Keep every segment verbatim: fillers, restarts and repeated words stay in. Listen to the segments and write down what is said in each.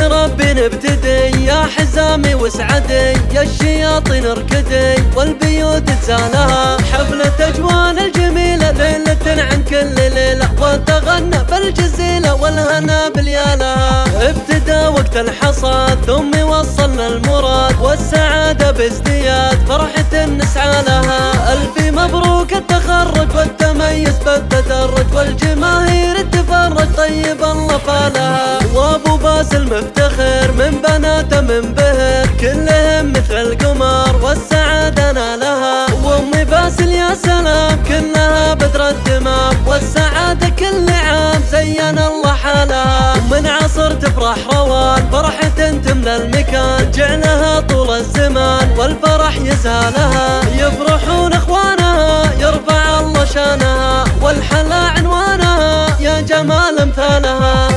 ربي نبتدي يا حزامي وسعدي، يا الشياطين اركدي والبيوت تزالها، حفلة اجوان الجميلة ليلة عن كل ليلة، وتغنى بالجزيلة والهنا باليالها. ابتدى وقت الحصاد ثم وصلنا المراد، والسعادة بازدياد فرحة نسعى لها. ألف مبروك التخرج والتميز بالتدرج، والجماهير تفرج طيب الله فالها. وابو باسل مفتخر من بناته منبهر، كلهم مثل القمر والسعادة نالها. وامي باسل يا سلام كلها بدر الدمام، والسعادة كل عام زين الله حالها. من عصر تفرح روان فرحة تملى المكان، جعلها طول الزمان والفرح يزهالها. يفرحون اخوانها يرفع الله شانها، والحلا عنوانها يا جمال امثالها.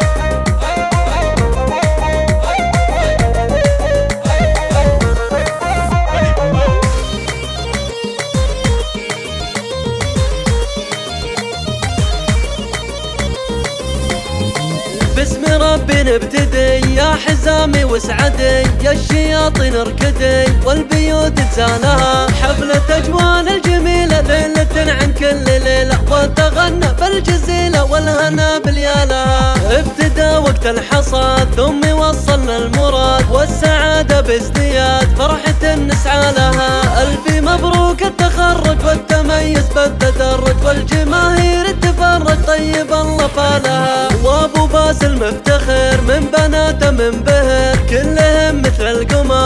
باسم ربي نبتدي يا حزامي وسعدي، يا الشياطين اركدي والبيوت تزالها، حفلة اجوان الجميلة ليلة عن كل ليلة، وتغنى بالجزيلة والهنا باليالها. ابتدى وقت الحصاد ثم وصلنا المراد، والسعادة بازدياد فرحة نسعى لها. ألف مبروك التخرج والتميز بالتدرج، والجماهير تفرج طيب الله فالها. وابو باسل مفتخر من بناته منبهر، كلهم مثل القمر